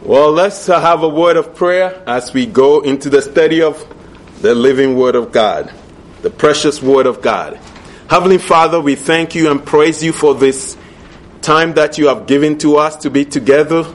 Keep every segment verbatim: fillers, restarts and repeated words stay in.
Well, let's uh, have a word of prayer as we go into the study of the living Word of God, the precious Word of God. Heavenly Father, we thank you and praise you for this time that you have given to us to be together,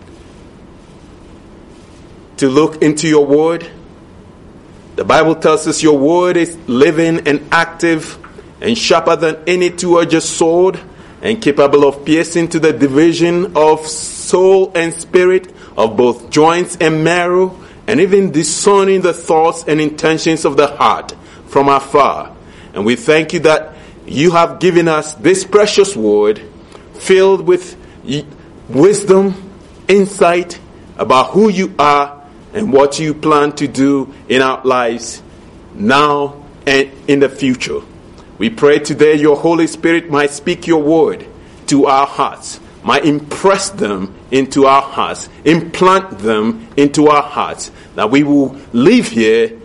to look into your Word. The Bible tells us your Word is living and active and sharper than any two-edged sword and capable of piercing to the division of soul and spirit, of both joints and marrow, and even discerning the thoughts and intentions of the heart from afar. And we thank you that you have given us this precious word filled with wisdom, insight about who you are and what you plan to do in our lives now and in the future. We pray today your Holy Spirit might speak your word to our hearts, might impress them into our hearts, implant them into our hearts, that we will live here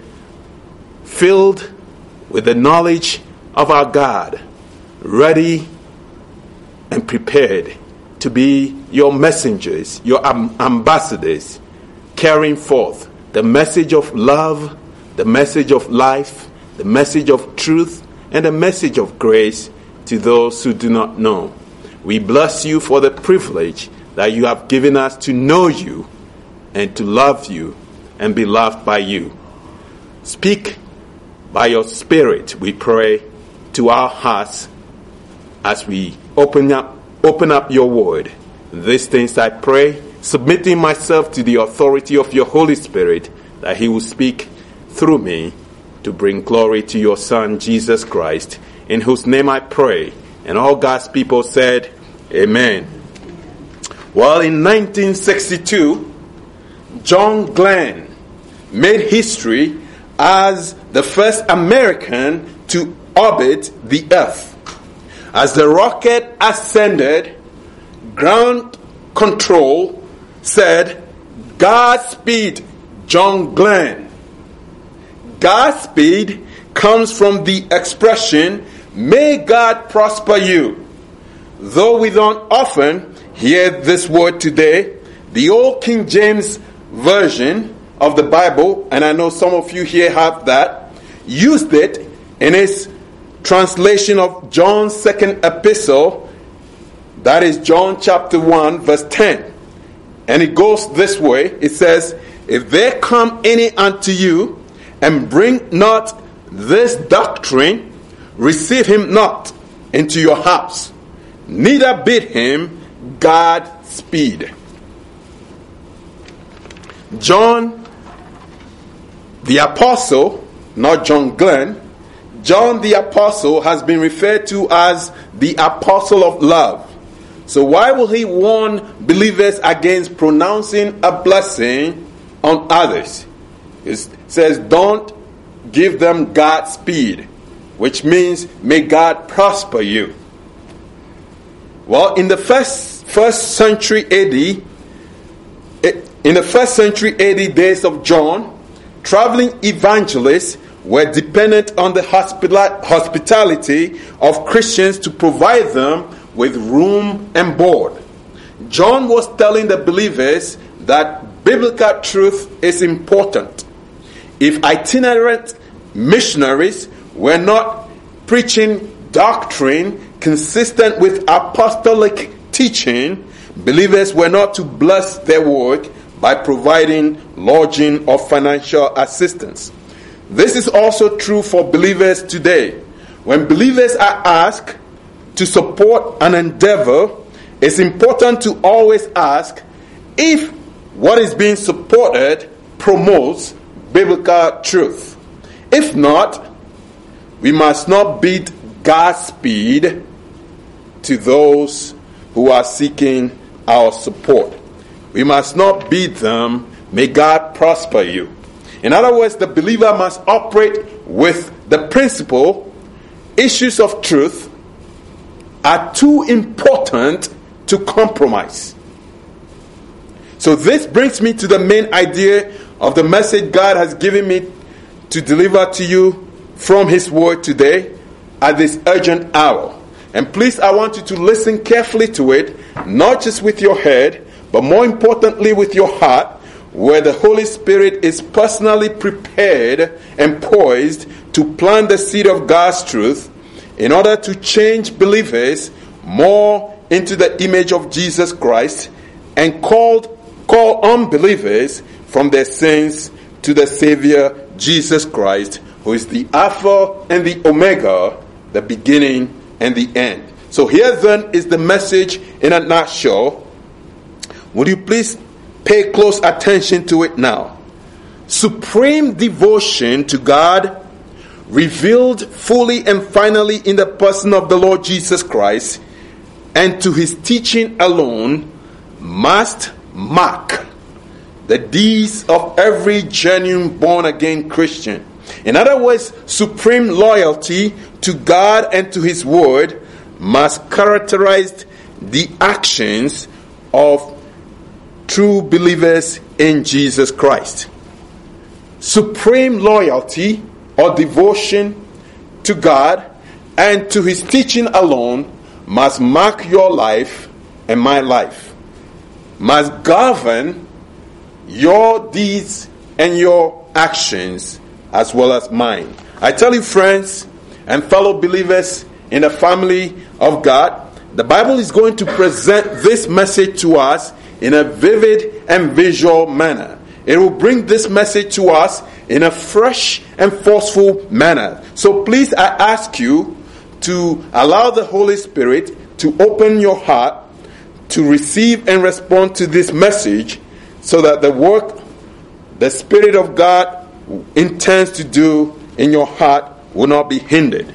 filled with the knowledge of our God, ready and prepared to be your messengers, your ambassadors, carrying forth the message of love, the message of life, the message of truth, and the message of grace to those who do not know. We bless you for the privilege that you have given us to know you and to love you and be loved by you. Speak by your Spirit, we pray, to our hearts as we open up, open up your word. These things I pray, submitting myself to the authority of your Holy Spirit, that he will speak through me to bring glory to your Son, Jesus Christ, in whose name I pray. And all God's people said, Amen. Well, in nineteen sixty-two, John Glenn made history as the first American to orbit the Earth. As the rocket ascended, ground control said, Godspeed, John Glenn. Godspeed comes from the expression, may God prosper you. Though we don't often hear this word today, the old King James Version of the Bible, and I know some of you here have that, used it in its translation of John's second epistle, that is John chapter one, verse ten. And it goes this way, it says, if there come any unto you, and bring not this doctrine, receive him not into your house, neither bid him Godspeed. John the Apostle, not John Glenn, John the Apostle has been referred to as the Apostle of Love. So why will he warn believers against pronouncing a blessing on others? It says, don't give them Godspeed, which means may God prosper you. Well, in the first first century A D, in the first century A D days of John, traveling evangelists were dependent on the hospitality of Christians to provide them with room and board. John was telling the believers that biblical truth is important. If itinerant missionaries were not preaching doctrine consistent with apostolic teaching, believers were not to bless their work by providing lodging or financial assistance. This is also true for believers today. When believers are asked to support an endeavor, it's important to always ask if what is being supported promotes biblical truth. If not, we must not bid Godspeed to those who are seeking our support. We must not bid them, may God prosper you. In other words, the believer must operate with the principle, issues of truth are too important to compromise. So this brings me to the main idea of the message God has given me to deliver to you from His Word today at this urgent hour. And please, I want you to listen carefully to it, not just with your head, but more importantly with your heart, where the Holy Spirit is personally prepared and poised to plant the seed of God's truth in order to change believers more into the image of Jesus Christ and called, call unbelievers from their sins to the Savior Jesus Christ, who is the Alpha and the Omega, the beginning and the end. So here then is the message in a nutshell. Would you please pay close attention to it now? Supreme devotion to God, revealed fully and finally in the person of the Lord Jesus Christ, and to his teaching alone, must mark the deeds of every genuine born-again Christian. In other words, supreme loyalty to God and to his word must characterize the actions of true believers in Jesus Christ. Supreme loyalty or devotion to God and to his teaching alone must mark your life and my life, must govern your deeds and your actions as well as mine. I tell you, friends and fellow believers in the family of God, the Bible is going to present this message to us in a vivid and visual manner. It will bring this message to us in a fresh and forceful manner. So please, I ask you to allow the Holy Spirit to open your heart to receive and respond to this message, so that the work the Spirit of God intends to do in your heart will not be hindered.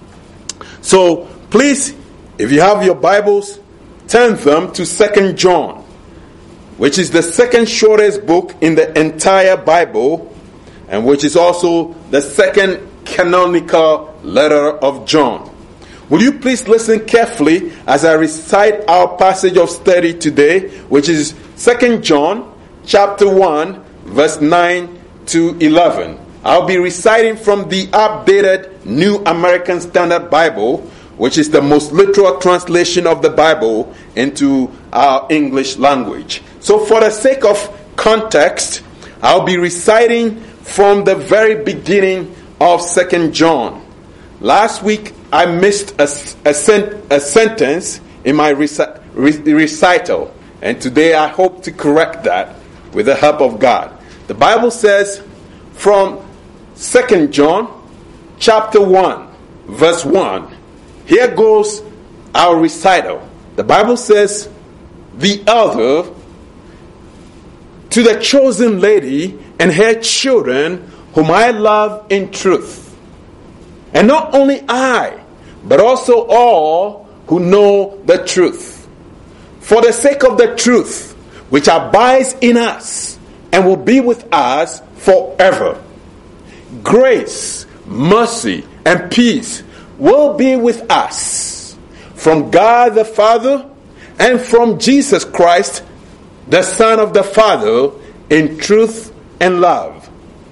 So please, if you have your Bibles, turn them to Second John, which is the second shortest book in the entire Bible, and which is also the second canonical letter of John. Will you please listen carefully as I recite our passage of study today, which is Second John chapter one, verse nine to eleven. I'll be reciting from the updated New American Standard Bible, which is the most literal translation of the Bible into our English language. So for the sake of context, I'll be reciting from the very beginning of Second John. Last week, I missed a, a, sent, a sentence in my reci- re- recital, and today I hope to correct that with the help of God. The Bible says from Second John chapter one, verse one, here goes our recital. The Bible says, the elder to the chosen lady and her children, whom I love in truth. And not only I, but also all who know the truth. For the sake of the truth, which abides in us and will be with us forever. Grace, mercy, and peace will be with us from God the Father and from Jesus Christ, the Son of the Father, in truth and love.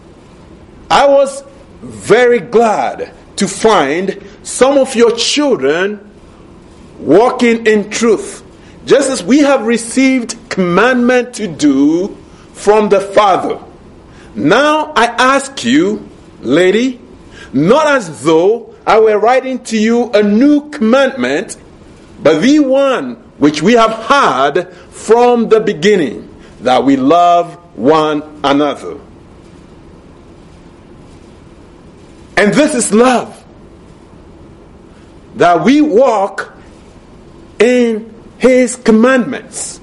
I was very glad to find some of your children walking in truth, just as we have received commandment to do from the Father. Now I ask you, lady, not as though I were writing to you a new commandment, but the one which we have had from the beginning, that we love one another. And this is love, that we walk in his commandments.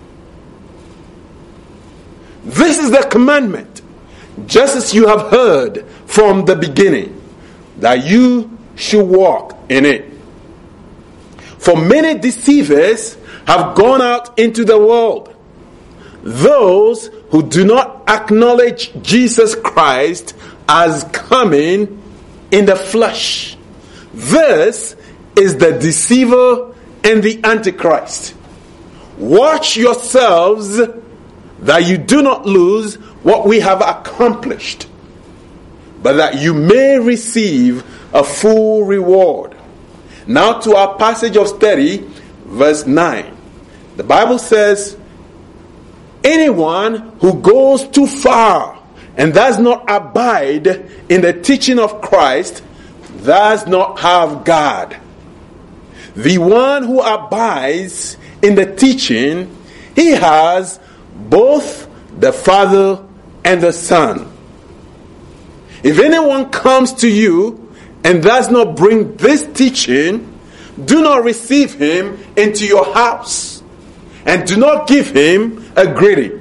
This is the commandment, just as you have heard from the beginning, that you should walk in it. For many deceivers have gone out into the world, those who do not acknowledge Jesus Christ as coming in the flesh. This is the deceiver and the antichrist. Watch yourselves that you do not lose what we have accomplished, but that you may receive a full reward. Now to our passage of study, verse nine. The Bible says, anyone who goes too far and does not abide in the teaching of Christ does not have God. The one who abides in the teaching, he has both the Father and the Son. If anyone comes to you and does not bring this teaching, do not receive him into your house, and do not give him a greeting.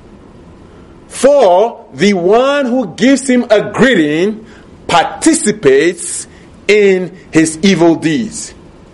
For the one who gives him a greeting participates in his evil deeds.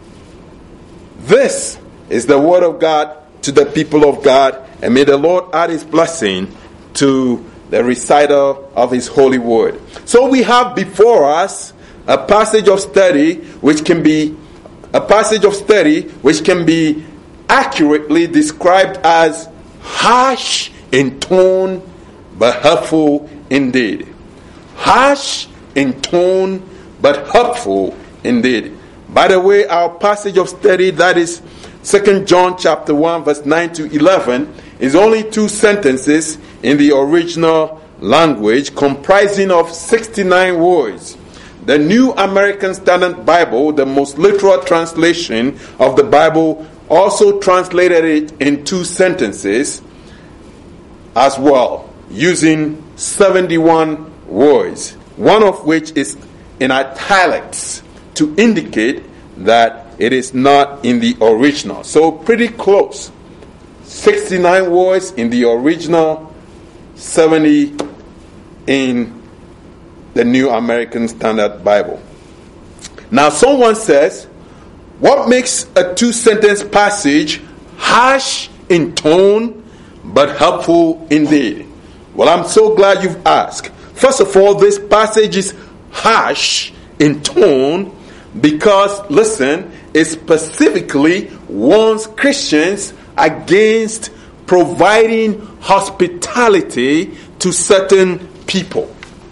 This is the word of God to the people of God, and may the Lord add his blessing to the recital of his holy word. So we have before us a passage of study which can be a passage of study which can be accurately described as harsh in tone but helpful indeed. Harsh in tone but helpful indeed. By the way, our passage of study, that is Second John chapter one verse nine to eleven, is only two sentences in the original language, comprising of sixty-nine words. The New American Standard Bible, the most literal translation of the Bible, also translated it in two sentences as well, using seventy-one words, one of which is in italics to indicate that it is not in the original. So pretty close. sixty-nine words in the original, seventy in the New American Standard Bible. Now someone says, what makes a two-sentence passage harsh in tone but helpful indeed? Well, I'm so glad you've asked. First of all, this passage is harsh in tone because, listen, it specifically warns Christians against providing hospitality to certain people.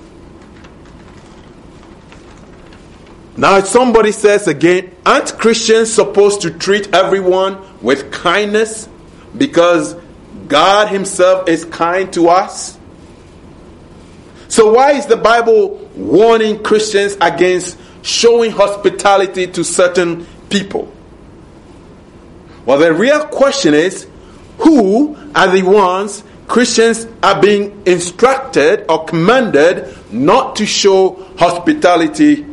Now, if somebody says again, aren't Christians supposed to treat everyone with kindness because God himself is kind to us? So why is the Bible warning Christians against showing hospitality to certain people? Well, the real question is, who are the ones Christians are being instructed or commanded not to show hospitality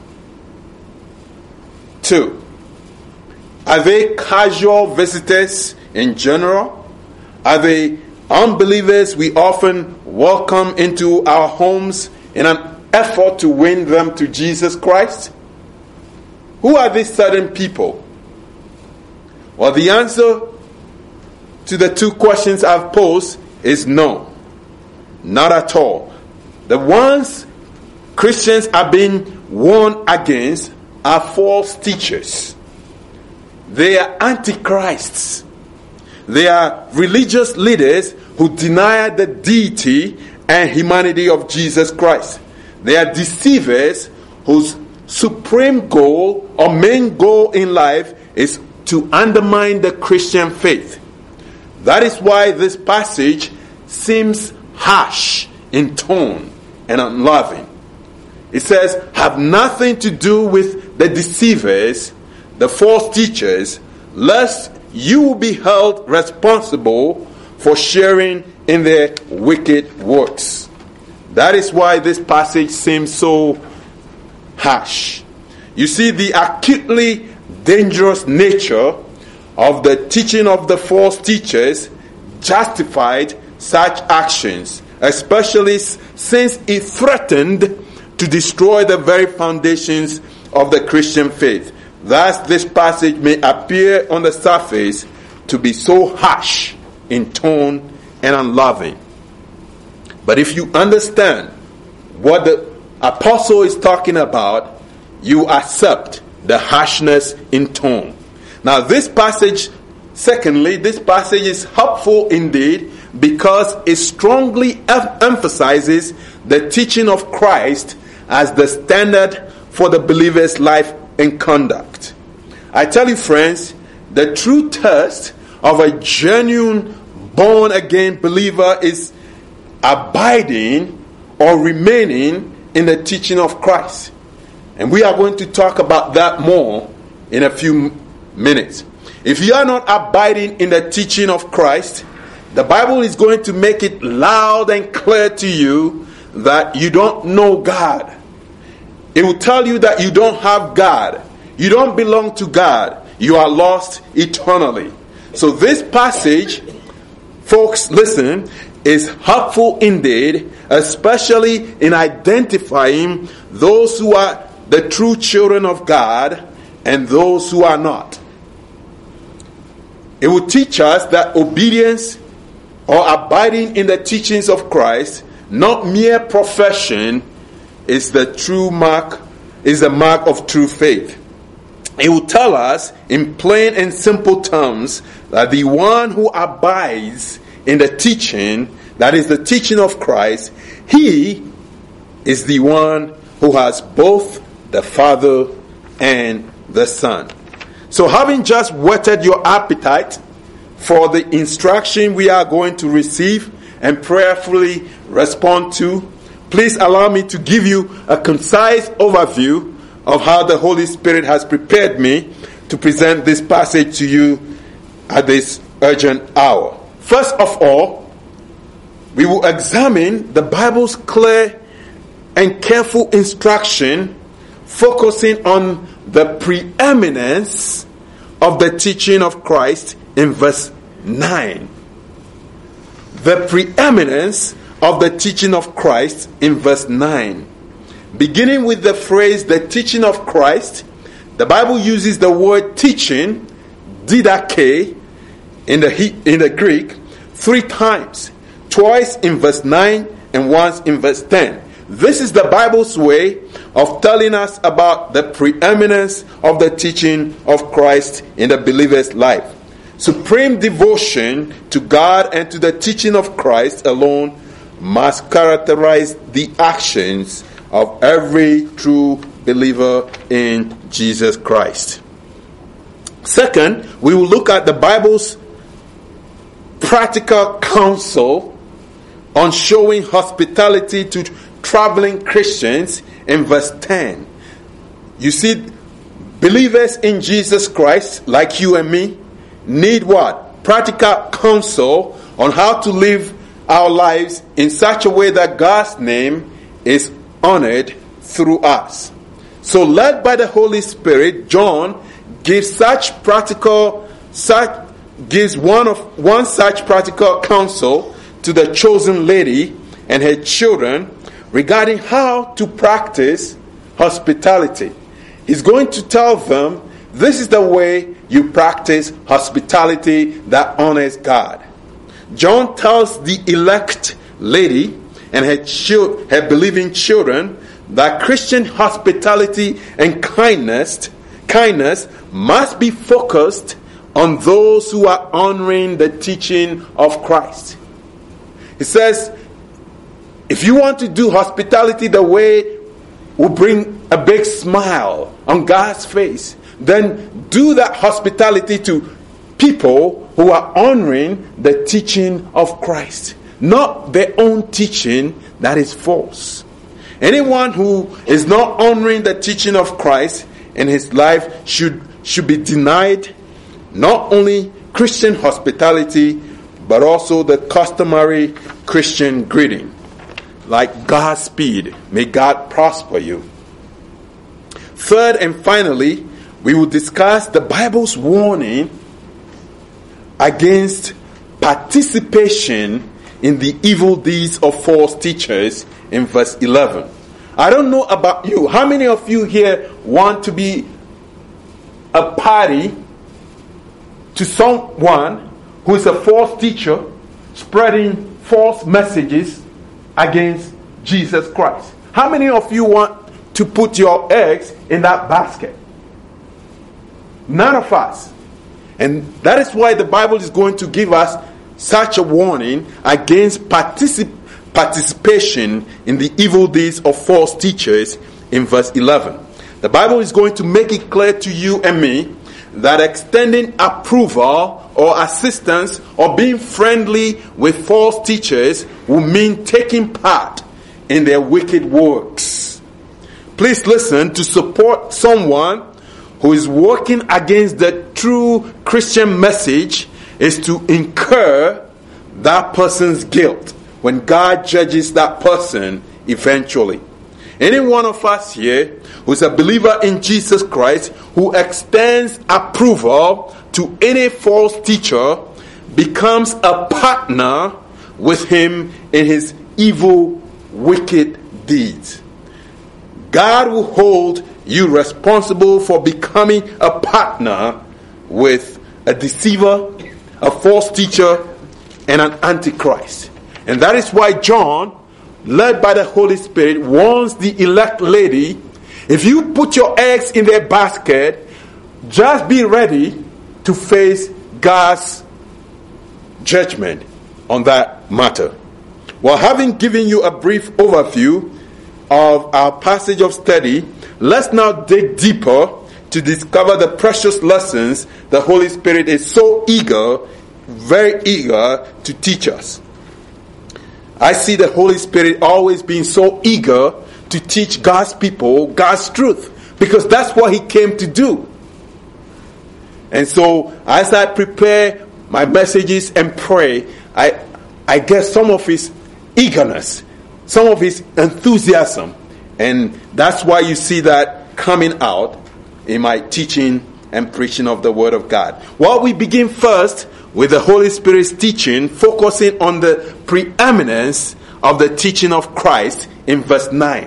to? Are they casual visitors in general? Are they unbelievers we often welcome into our homes in an effort to win them to Jesus Christ? Who are these certain people? Well, the answer to the two questions I've posed is no. Not at all. The ones Christians are being warned against are false teachers. They are antichrists. They are religious leaders who deny the deity and humanity of Jesus Christ. They are deceivers whose supreme goal or main goal in life is to undermine the Christian faith. That is why this passage seems harsh in tone and unloving. It says, have nothing to do with the deceivers, the false teachers, lest you will be held responsible for sharing in their wicked works. That is why this passage seems so harsh. You see, the acutely dangerous nature of the teaching of the false teachers justified such actions, especially since it threatened to destroy the very foundations of the Christian faith. Thus, this passage may appear on the surface to be so harsh in tone and unloving. But if you understand what the apostle is talking about, you accept the harshness in tone. Now, this passage, secondly, this passage is helpful indeed because it strongly em- emphasizes the teaching of Christ as the standard for the believer's life and conduct. I tell you, friends, the true test of a genuine born again believer is abiding or remaining in the teaching of Christ. And we are going to talk about that more in a few minutes. If you are not abiding in the teaching of Christ, the Bible is going to make it loud and clear to you that you don't know God. It will tell you that you don't have God. You don't belong to God. You are lost eternally. So this passage, folks, listen, is helpful indeed, especially in identifying those who are the true children of God and those who are not. It will teach us that obedience or abiding in the teachings of Christ, not mere profession, is the true mark, is the mark of true faith. It will tell us in plain and simple terms that the one who abides in the teaching, that is the teaching of Christ, he is the one who has both the Father and the Son. So having just whetted your appetite for the instruction we are going to receive and prayerfully respond to, please allow me to give you a concise overview of how the Holy Spirit has prepared me to present this passage to you at this urgent hour. First of all, we will examine the Bible's clear and careful instruction focusing on the preeminence of the teaching of Christ in verse nine. The preeminence of the teaching of Christ in verse nine. Beginning with the phrase, the teaching of Christ, the Bible uses the word teaching, didache, in the, in the Greek, three times. Twice in verse nine and once in verse ten. This is the Bible's way of telling us about the preeminence of the teaching of Christ in the believer's life. Supreme devotion to God and to the teaching of Christ alone must characterize the actions of every true believer in Jesus Christ. Second, we will look at the Bible's practical counsel on showing hospitality to traveling Christians in verse ten. You see, believers in Jesus Christ, like you and me, need what? Practical counsel on how to live our lives in such a way that God's name is honored through us. So, led by the Holy Spirit, John gives such practical, such gives one of one such practical counsel to the chosen lady and her children regarding how to practice hospitality. He's going to tell them, this is the way you practice hospitality that honors God. John tells the elect lady and her, chil- her believing children that Christian hospitality and kindness, kindness must be focused on those who are honoring the teaching of Christ. He says, if you want to do hospitality the way will bring a big smile on God's face, then do that hospitality to people who are honoring the teaching of Christ, not their own teaching that is false. Anyone who is not honoring the teaching of Christ in his life should, should be denied not only Christian hospitality, but also the customary Christian greeting, like Godspeed, may God prosper you. Third and finally, we will discuss the Bible's warning against participation in the evil deeds of false teachers in verse eleven. I don't know about you. How many of you here want to be a party to someone who is a false teacher spreading false messages against Jesus Christ? How many of you want to put your eggs in that basket? None of us. And that is why the Bible is going to give us such a warning against particip- participation in the evil deeds of false teachers in verse eleven. The Bible is going to make it clear to you and me that extending approval or assistance or being friendly with false teachers will mean taking part in their wicked works. Please listen. To support someone who is working against the true Christian message is to incur that person's guilt when God judges that person eventually. Any one of us here who is a believer in Jesus Christ, who extends approval to any false teacher, becomes a partner with him in his evil, wicked deeds. God will hold you responsible for becoming a partner with a deceiver, a false teacher, and an antichrist. And that is why John, led by the Holy Spirit, warns the elect lady, if you put your eggs in their basket, just be ready to face God's judgment on that matter. Well, having given you a brief overview of our passage of study, let's now dig deeper to discover the precious lessons the Holy Spirit is so eager, very eager to teach us. I see the Holy Spirit always being so eager to teach God's people God's truth, because that's what he came to do. And so as I prepare my messages and pray, I I get some of his eagerness, some of his enthusiasm, and that's why you see that coming out in my teaching and preaching of the Word of God. Well, we begin first with the Holy Spirit's teaching, focusing on the preeminence of the teaching of Christ in verse nine.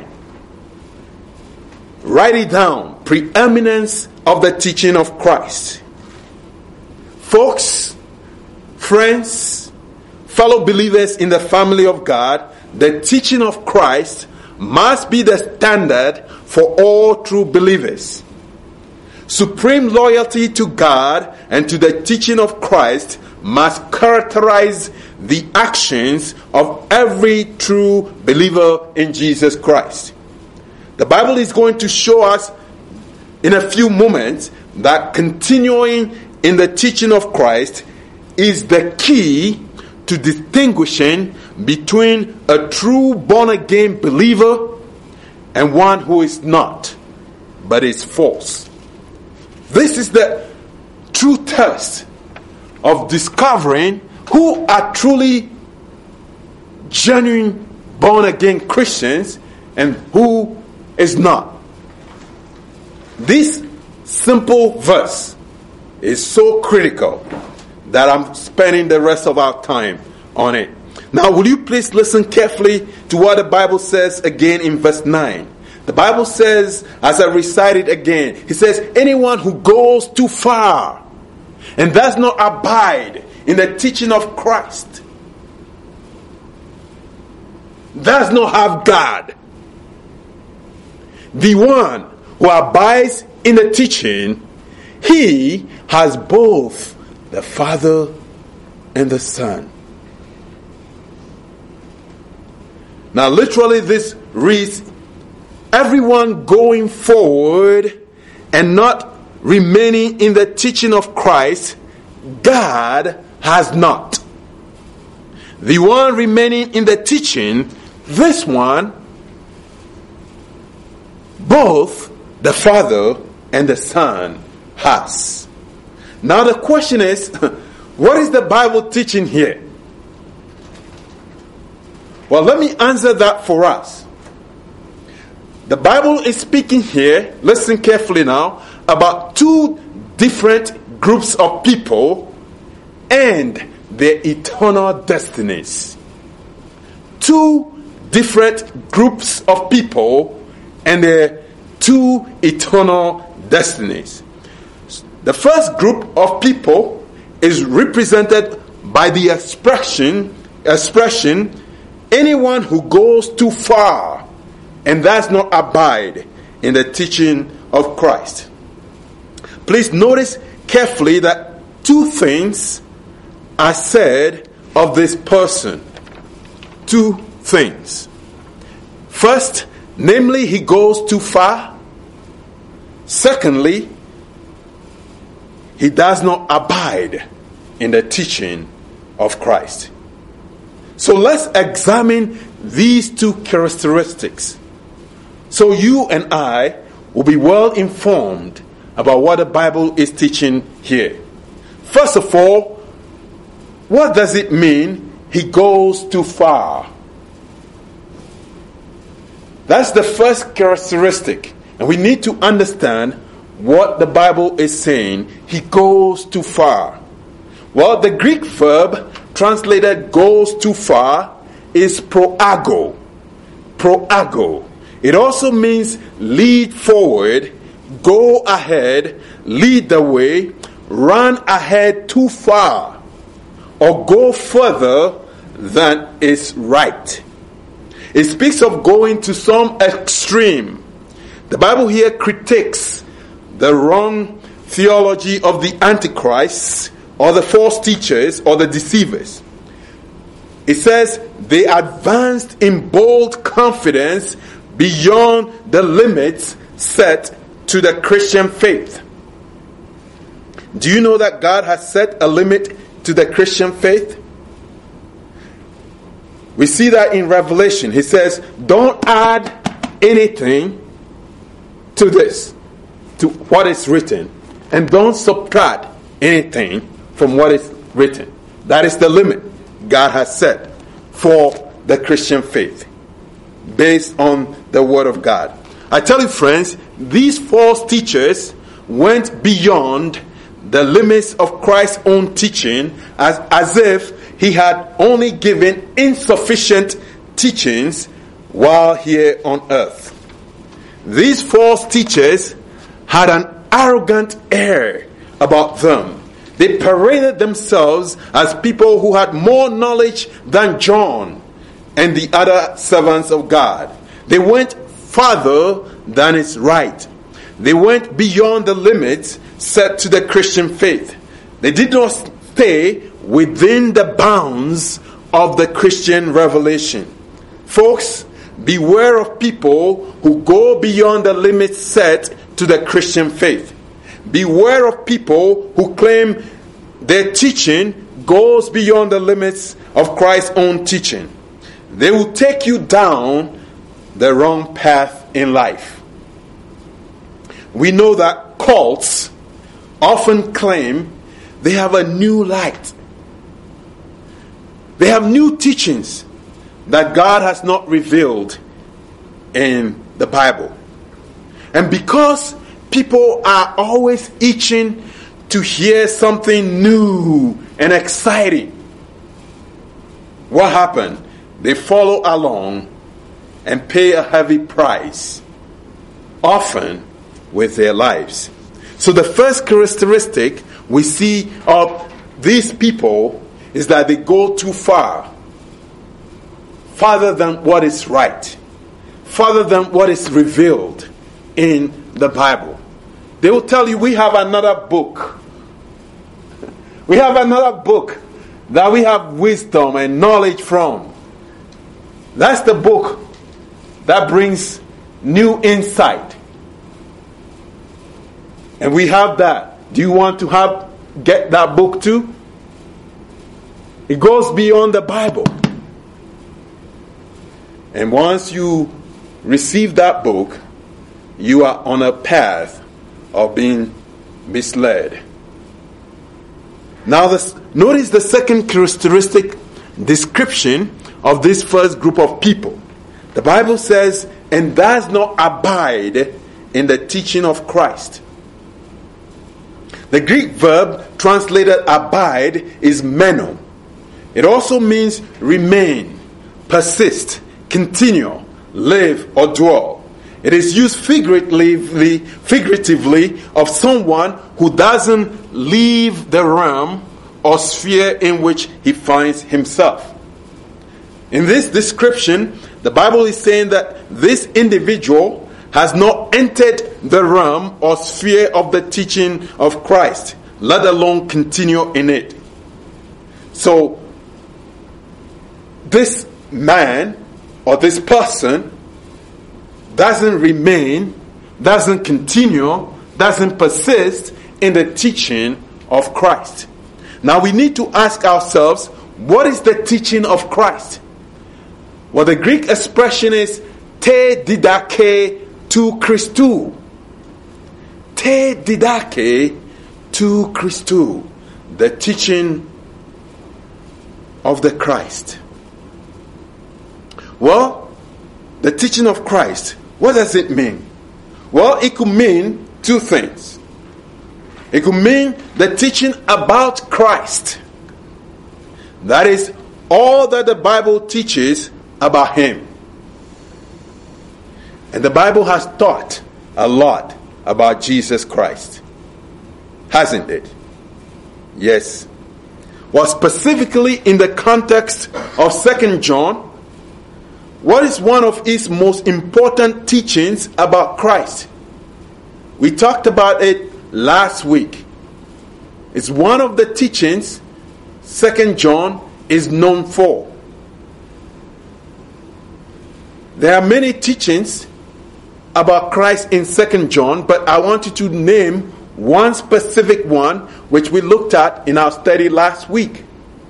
Write it down. Preeminence of the teaching of Christ. Folks, friends, fellow believers in the family of God, the teaching of Christ must be the standard for all true believers. Supreme loyalty to God and to the teaching of Christ must characterize the actions of every true believer in Jesus Christ. The Bible is going to show us in a few moments that continuing in the teaching of Christ is the key to distinguishing between a true born-again believer and one who is not, but is false. This is the true test of discovering who are truly genuine born-again Christians and who is not. This simple verse is so critical that I'm spending the rest of our time on it. Now, will you please listen carefully to what the Bible says again in verse nine. The Bible says, as I recite it again, it says, anyone who goes too far and does not abide in the teaching of Christ does not have God. The one who abides in the teaching, he has both the Father and the Son. Now, literally, this reads, everyone going forward and not remaining in the teaching of Christ, God has not. The one remaining in the teaching, this one, both the Father and the Son has. Now the question is, what is the Bible teaching here? Well, let me answer that for us. The Bible is speaking here, listen carefully now, about two different groups of people and their eternal destinies. Two different groups of people and their two eternal destinies. The first group of people is represented by the expression, expression, anyone who goes too far and does not abide in the teaching of Christ. Please notice carefully that two things are said of this person. Two things. First, namely, he goes too far. Secondly, he does not abide in the teaching of Christ. So let's examine these two characteristics, so you and I will be well informed about what the Bible is teaching here. First of all, what does it mean he goes too far? That's the first characteristic. And we need to understand what the Bible is saying. He goes too far. Well, the Greek verb translated goes too far is proago. Proago. It also means lead forward, go ahead, lead the way, run ahead too far, or go further than is right. It speaks of going to some extreme. The Bible here critiques the wrong theology of the Antichrist, or the false teachers, or the deceivers. It says they advanced in bold confidence beyond the limits set to the Christian faith. Do you know that God has set a limit to the Christian faith? We see that in Revelation. He says, don't add anything to this, to what is written, and don't subtract anything from what is written. That is the limit God has set for the Christian faith, based on the Word of God. I tell you, friends, these false teachers went beyond the limits of Christ's own teaching, as, as if he had only given insufficient teachings while here on earth. These false teachers had an arrogant air about them. They paraded themselves as people who had more knowledge than John and the other servants of God. They went farther than is right. They went beyond the limits set to the Christian faith. They did not stay within the bounds of the Christian revelation. Folks, beware of people who go beyond the limits set to the Christian faith. Beware of people who claim their teaching goes beyond the limits of Christ's own teaching. They will take you down the wrong path in life. We know that cults often claim they have a new light. They have new teachings that God has not revealed in the Bible. And because people are always itching to hear something new and exciting, what happened? They follow along and pay a heavy price, often with their lives. So the first characteristic we see of these people is that they go too far, farther than what is right, farther than what is revealed in the Bible. They will tell you, we have another book. We have another book that we have wisdom and knowledge from. That's the book that brings new insight. And we have that. Do you want to have get that book too? It goes beyond the Bible. And once you receive that book, you are on a path of being misled. Now, this, notice the second characteristic description of this first group of people. The Bible says, and does not abide in the teaching of Christ. The Greek verb translated abide is meno. It also means remain, persist, continue, live, or dwell. It is used figuratively, figuratively of someone who doesn't leave the realm or sphere in which he finds himself. In this description, the Bible is saying that this individual has not entered the realm or sphere of the teaching of Christ, let alone continue in it. So, this man or this person doesn't remain, doesn't continue, doesn't persist in the teaching of Christ. Now we need to ask ourselves, what is the teaching of Christ? Well, the Greek expression is te didake tu Christou. Te didake tu Christou. The teaching of the Christ. Well, the teaching of Christ, what does it mean? Well, it could mean two things. It could mean the teaching about Christ. That is all that the Bible teaches about Him. And the Bible has taught a lot about Jesus Christ, hasn't it? Yes. Well, specifically in the context of Second John, what is one of its most important teachings about Christ? We talked about it last week. It's one of the teachings Second John is known for. There are many teachings about Christ in Second John, but I want you to name one specific one which we looked at in our study last week.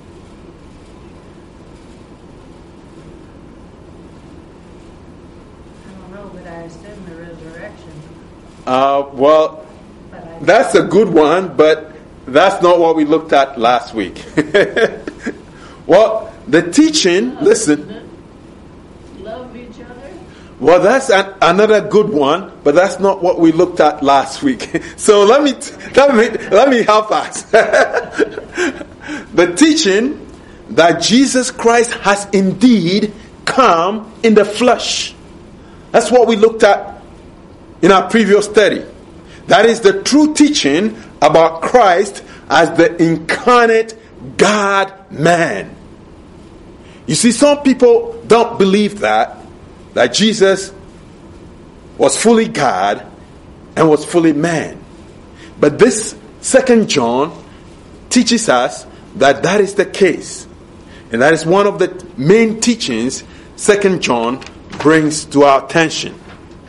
I don't know, but I assume the resurrection. Uh, well, that's a good one, but that's not what we looked at last week. Well, the teaching, listen. Love each other? Well, that's an, another good one, but that's not what we looked at last week. So let me let me let me help us. The teaching that Jesus Christ has indeed come in the flesh. That's what we looked at in our previous study. That is the true teaching about Christ as the incarnate God-man. You see, some people don't believe that, that Jesus was fully God and was fully man. But this Second John teaches us that that is the case. And that is one of the main teachings Second John brings to our attention.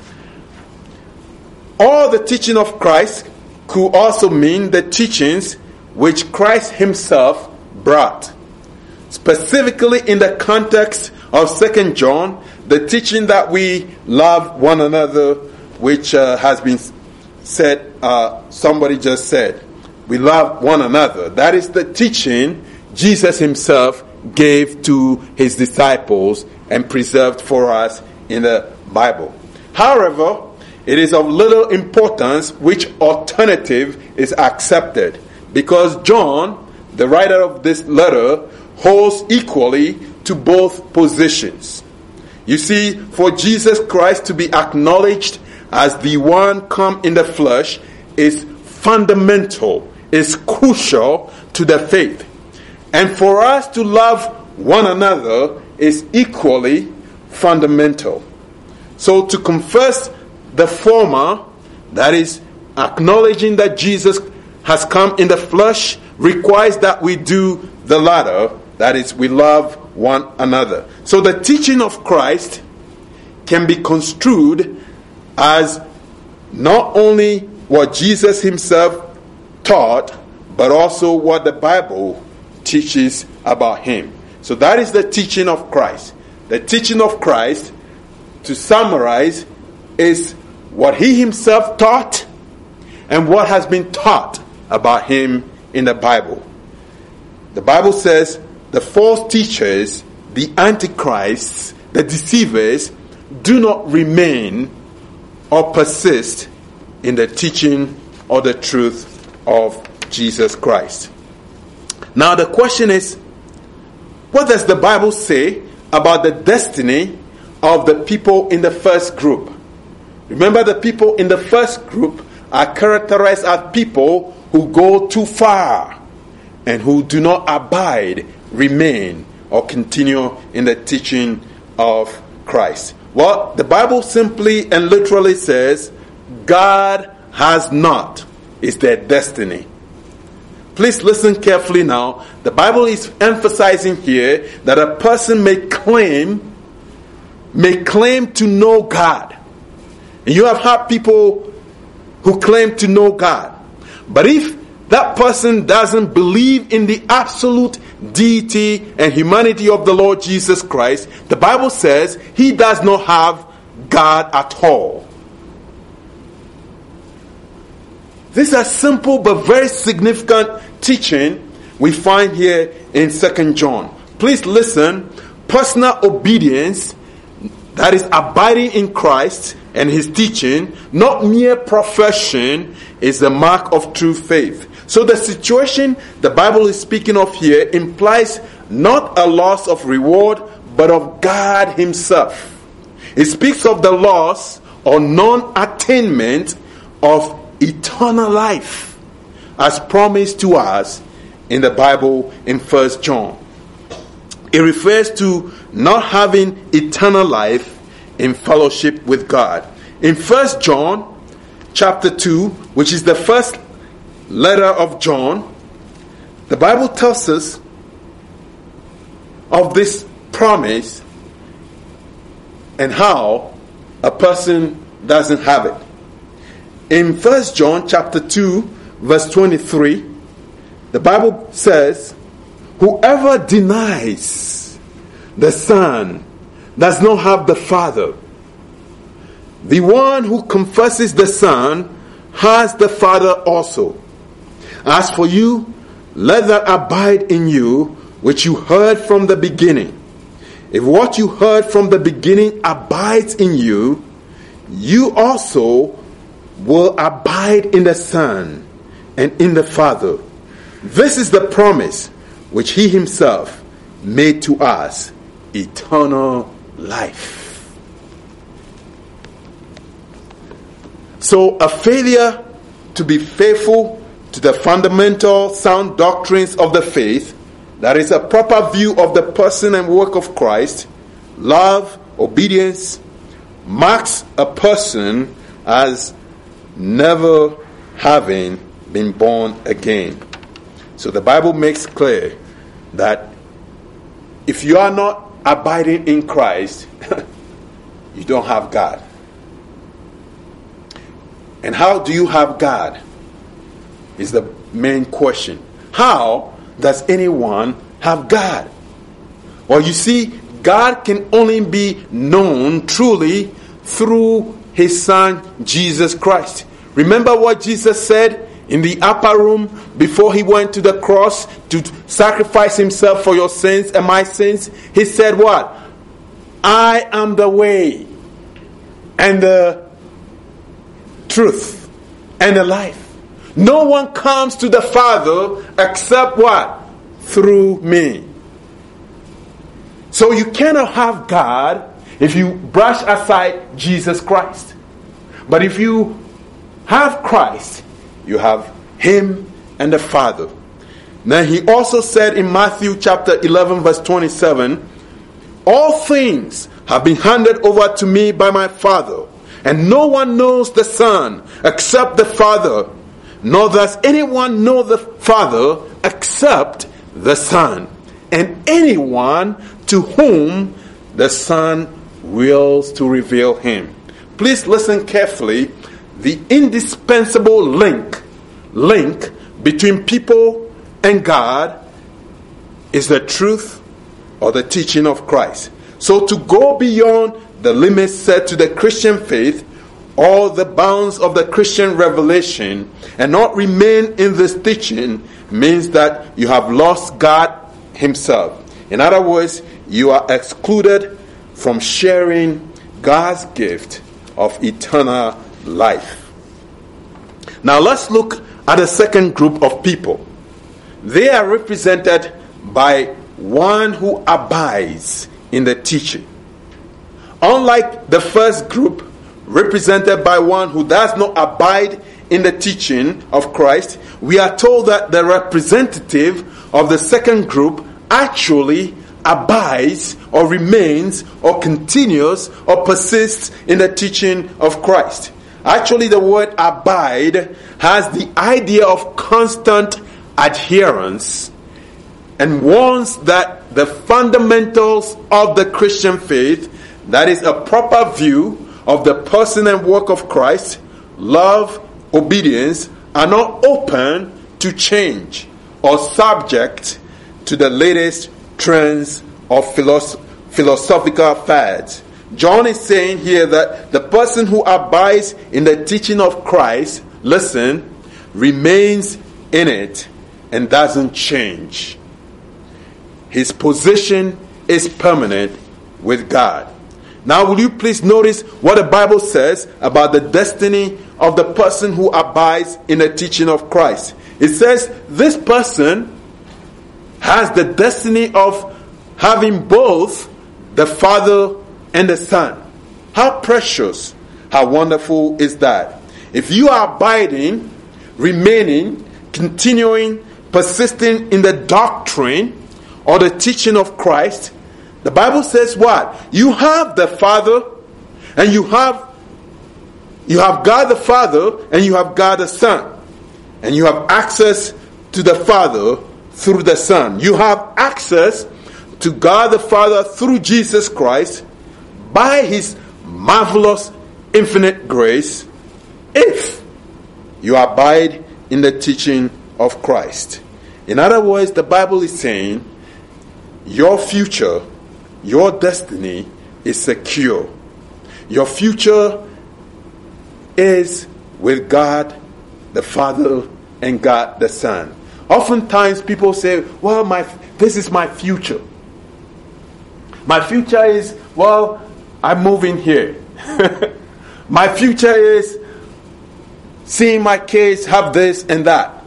All the teaching of Christ could also mean the teachings which Christ himself brought. Specifically in the context of Second John, the teaching that we love one another, which uh, has been said, uh, somebody just said, we love one another. That is the teaching Jesus himself gave to his disciples and preserved for us in the Bible. However, it is of little importance which alternative is accepted, because John, the writer of this letter, holds equally to both positions. You see, for Jesus Christ to be acknowledged as the one come in the flesh is fundamental, is crucial to the faith. And for us to love one another is equally fundamental. So to confess the former, that is acknowledging that Jesus has come in the flesh, requires that we do the latter, that is, we love one another. So the teaching of Christ can be construed as not only what Jesus himself taught, but also what the Bible teaches about him. So that is the teaching of Christ. The teaching of Christ, to summarize, is what he himself taught and what has been taught about him in the Bible. The Bible says the false teachers, the antichrists, the deceivers, do not remain or persist in the teaching or the truth of Jesus Christ. Now the question is, what does the Bible say about the destiny of the people in the first group? Remember, the people in the first group are characterized as people who go too far and who do not abide, remain, or continue in the teaching of Christ. Well, the Bible simply and literally says, God has not is their destiny. Please listen carefully now. The Bible is emphasizing here that a person may claim, may claim to know God. And you have had people who claim to know God. But if that person doesn't believe in the absolute deity and humanity of the Lord Jesus Christ, the Bible says he does not have God at all. This is a simple but very significant teaching we find here in Second John. Please listen. Personal obedience, that is abiding in Christ and his teaching, not mere profession, is the mark of true faith. So the situation the Bible is speaking of here implies not a loss of reward, but of God himself. It speaks of the loss or non-attainment of eternal life as promised to us in the Bible in First John. It refers to not having eternal life in fellowship with God. In First John chapter two, which is the first letter of John, the Bible tells us of this promise and how a person doesn't have it. In First John chapter two, verse twenty-three, the Bible says, whoever denies the Son does not have the Father. The one who confesses the Son has the Father also. As for you, let that abide in you which you heard from the beginning. If what you heard from the beginning abides in you, you also will abide in the Son and in the Father. This is the promise which he himself made to us, eternal life. So a failure to be faithful to the fundamental sound doctrines of the faith, that is a proper view of the person and work of Christ, love, obedience, marks a person as never having been born again. So the Bible makes clear that if you are not abiding in Christ, you don't have God. And how do you have God is the main question. How does anyone have God? Well, you see, God can only be known truly through his Son, Jesus Christ. Remember what Jesus said in the upper room before he went to the cross to sacrifice himself for your sins and my sins? He said what? I am the way and the truth and the life. No one comes to the Father except what? Through me. So you cannot have God if you brush aside Jesus Christ. But if you have Christ, you have him and the Father. Now he also said in Matthew chapter eleven verse twenty-seven, all things have been handed over to me by my Father, and no one knows the Son except the Father, nor does anyone know the Father except the Son, and anyone to whom the Son wills to reveal him. Please listen carefully. The indispensable link link between people and God is the truth or the teaching of Christ. So to go beyond the limits set to the Christian faith or the bounds of the Christian revelation and not remain in this teaching means that you have lost God himself. In other words, you are excluded from sharing God's gift of eternal life. Now let's look at the second group of people. They are represented by one who abides in the teaching. Unlike the first group, represented by one who does not abide in the teaching of Christ, we are told that the representative of the second group actually abides or remains or continues or persists in the teaching of Christ. Actually, the word abide has the idea of constant adherence and warns that the fundamentals of the Christian faith, that is a proper view of the person and work of Christ, love, obedience, are not open to change or subject to the latest trends of philosoph- philosophical fads. John is saying here that the person who abides in the teaching of Christ, listen, remains in it and doesn't change. His position is permanent with God. Now, will you please notice what the Bible says about the destiny of the person who abides in the teaching of Christ? It says this person has the destiny of having both the Father and the Son. How precious, how wonderful is that? If you are abiding, remaining, continuing, persisting in the doctrine or the teaching of Christ, the Bible says what? You have the Father and you have you have God the Father and you have God the Son. And you have access to the Father through the Son. You have access to God the Father through Jesus Christ by His marvelous infinite grace if you abide in the teaching of Christ. In other words, the Bible is saying your future, your destiny is secure. Your future is with God the Father and God the Son. Oftentimes people say, well, my this is my future. My future is, well, I'm moving here. My future is seeing my kids have this and that.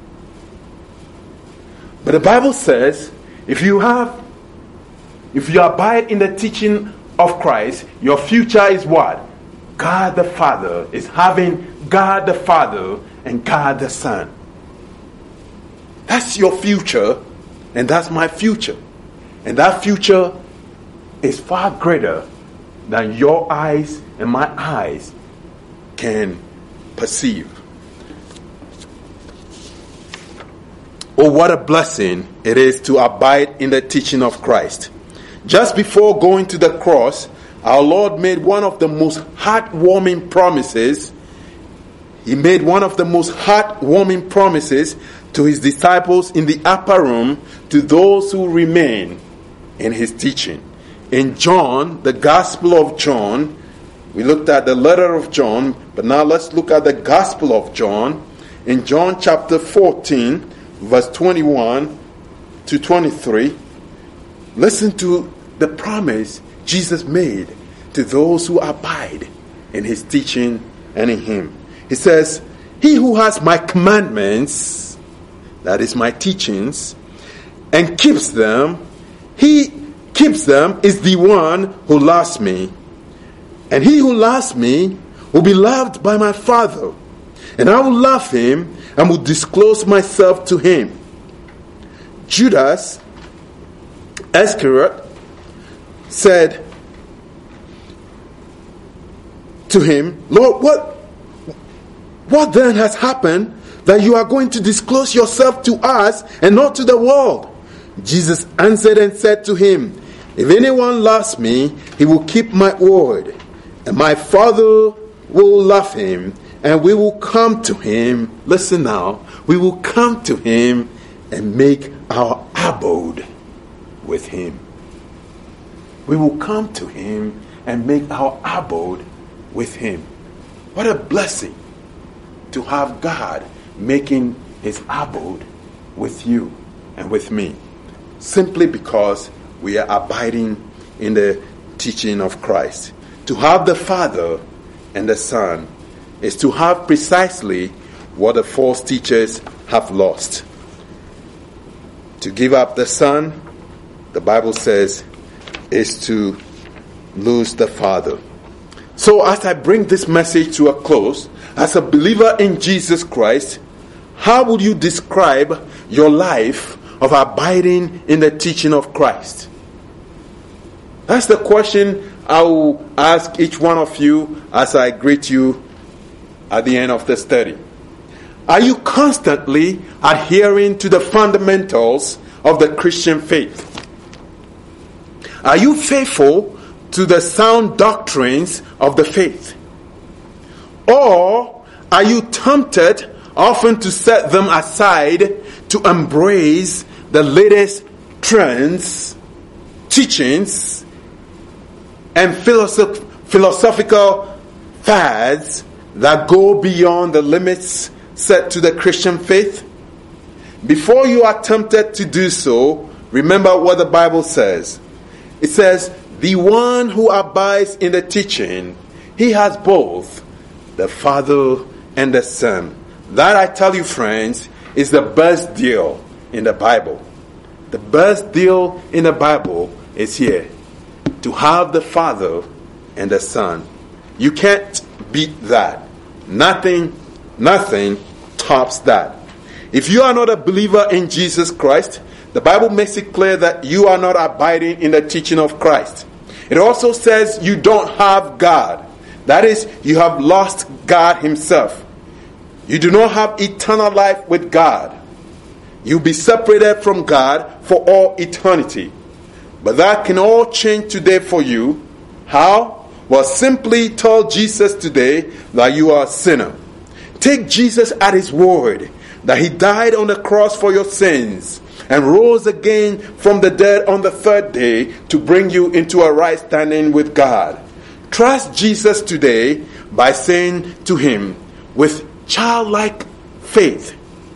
But the Bible says, if you have, if you abide in the teaching of Christ, your future is what? God the Father is having God the Father and God the Son. That's your future, and that's my future. And that future is far greater than your eyes and my eyes can perceive. Oh, what a blessing it is to abide in the teaching of Christ. Just before going to the cross, our Lord made one of the most heartwarming promises. He made one of the most heartwarming promises to His disciples in the upper room, to those who remain in His teaching. In John, the Gospel of John, we looked at the letter of John, but now let's look at the Gospel of John. In John chapter fourteen, verse twenty-one to twenty-three, listen to the promise Jesus made to those who abide in His teaching and in Him. He says, he who has my commandments, that is my teachings, and keeps them, he keeps them is the one who loves me. And he who loves me will be loved by my Father. And I will love him and will disclose myself to him. Judas Iscariot said to him, Lord, what, what then has happened that you are going to disclose yourself to us and not to the world? Jesus answered and said to him, if anyone loves me, he will keep my word, and my Father will love him, and we will come to him. Listen now, we will come to him and make our abode with him. We will come to him and make our abode with him. What a blessing to have God making his abode with you and with me, simply because we are abiding in the teaching of Christ. To have the Father and the Son is to have precisely what the false teachers have lost. To give up the Son, the Bible says, is to lose the Father. So as I bring this message to a close, as a believer in Jesus Christ, how would you describe your life of abiding in the teaching of Christ? That's the question I will ask each one of you as I greet you at the end of the study. Are you constantly adhering to the fundamentals of the Christian faith? Are you faithful to the sound doctrines of the faith? Or are you tempted often to set them aside to embrace the latest trends, teachings, and philosoph- philosophical fads that go beyond the limits set to the Christian faith? Before you are tempted to do so, remember what the Bible says. It says, the one who abides in the teaching, he has both the Father and the Son. That, I tell you, friends, is the best deal in the Bible. The best deal in the Bible is here. To have the Father and the Son. You can't beat that. Nothing, nothing tops that. If you are not a believer in Jesus Christ, the Bible makes it clear that you are not abiding in the teaching of Christ. It also says you don't have God. That is, you have lost God himself. You do not have eternal life with God. You'll be separated from God for all eternity. But that can all change today for you. How? Well, simply tell Jesus today that you are a sinner. Take Jesus at his word, that he died on the cross for your sins and rose again from the dead on the third day to bring you into a right standing with God. Trust Jesus today by saying to him with childlike faith,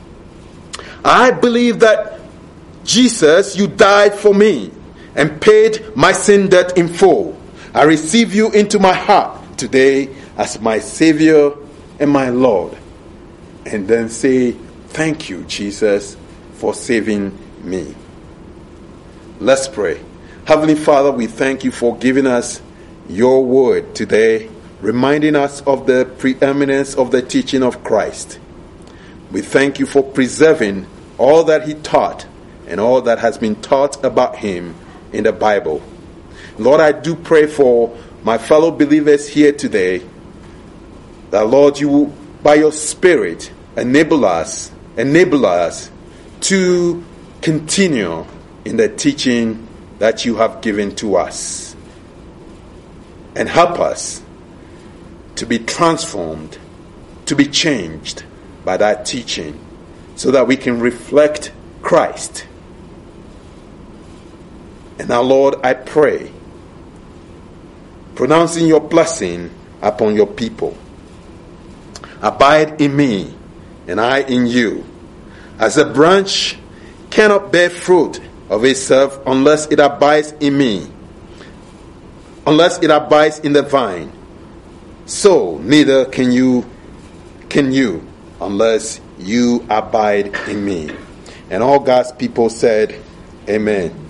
I believe that Jesus, you died for me and paid my sin debt in full. I receive you into my heart today as my Savior and my Lord. And then say, thank you, Jesus, for saving me. Let's pray. Heavenly Father, we thank you for giving us your word today, reminding us of the preeminence of the teaching of Christ. We thank you for preserving all that he taught and all that has been taught about him in the Bible. Lord, I do pray for my fellow believers here today that, Lord, you will, by your Spirit, enable us, enable us to continue in the teaching that you have given to us. And help us to be transformed, to be changed by that teaching, so that we can reflect Christ. And now, Lord, I pray, pronouncing your blessing upon your people. Abide in me, and I in you. As a branch cannot bear fruit of itself unless it abides in me, unless it abides in the vine, so neither can you, can you, unless you abide in me. And all God's people said, Amen.